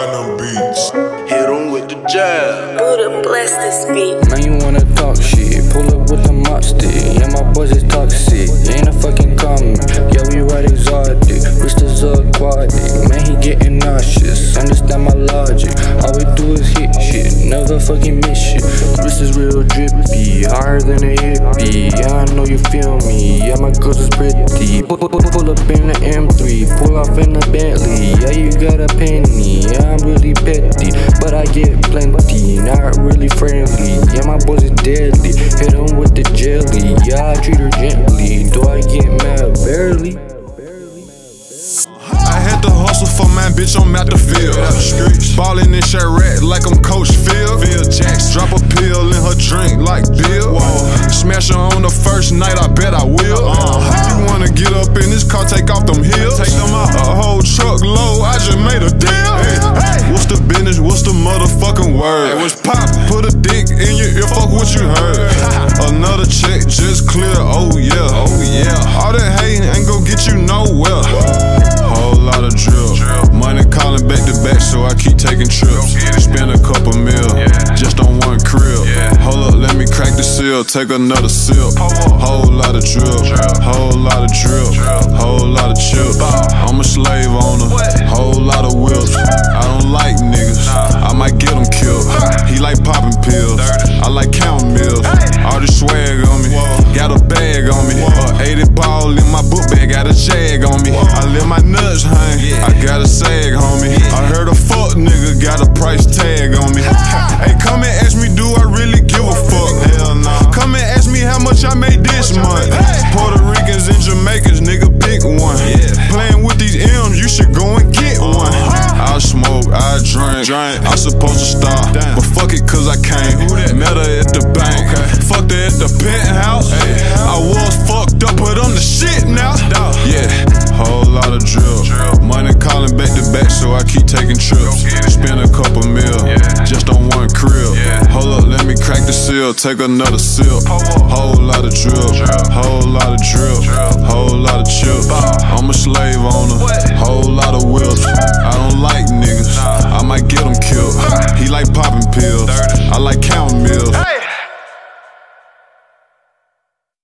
Platinum Beats. Hit 'em with the jab. Buddha bless this beat. Man, you wanna talk shit, pull up with the mop stick. Yeah, my boys is toxic, ain't a fucking comment. Yeah, we ride exotic, wrist is aquatic. Man, he getting nauseous, understand my logic. All we do is hit shit, never fucking miss shit. Wrist is real drippy, higher than a hippie. Yeah, I know you feel me, yeah, my girls is pretty. Pull up in the M3, pull off in the Bentley. Yeah, you got a penny, yeah, I'm really petty, but I get plenty, not really friendly. Yeah, my boys is deadly, hit 'em with the jelly. Yeah, I treat her gently, do I get mad? Barely. I had to hustle for my bitch, I'm out the field. Ballin' in Chirac like I'm Coach Phil. Drop a pill in her drink like Bill. Smash her on the first night, I bet I will. You wanna get up in this car, take off them heels. A whole truck load, I just made a deal. What's the business, what's the motherfucking word? Hey, what's poppin'? Put a dick in your ear, fuck what you heard. Another check just clear, oh yeah. All that hating ain't gon' get you nowhere. Whole lot of drip, money calling back to back, so I keep taking trips. Spend a couple mil, just on one crib. Hold up, let me crack the seal, take another sip. Whole lot of drip, whole lot of drip, whole lot of chips. I'm a slave owner, whole lot of whips. I don't like niggas, I might get them killed. He like popping pills, I like counting meals. All this swag on me, got a bag on me. 80 ball in my book bag, got a jag on me. I let my nuts hang, I got a sag, homie. I heard a fuck nigga got a price tag on me. Hey, come and ask me, do I really give a fuck? Hell no. Come and ask me how much I made this month. Puerto Ricans and Jamaicans, nigga, pick one. Playing with these M's, you should go and get one. I smoke, I drink, I'm supposed to stop, but fuck it cause I can't. Met her at the bank, fucked her at the penthouse. I was fucked up, but I'm the shit now. Yeah, whole lot of drip, money calling back to back, so I keep taking trips. Spend a couple mil, just on one crib. Hold up, let me crack the seal, take another sip. Whole lot of drip, whole lot of drip, whole lot of chips. I'm a slave owner, whole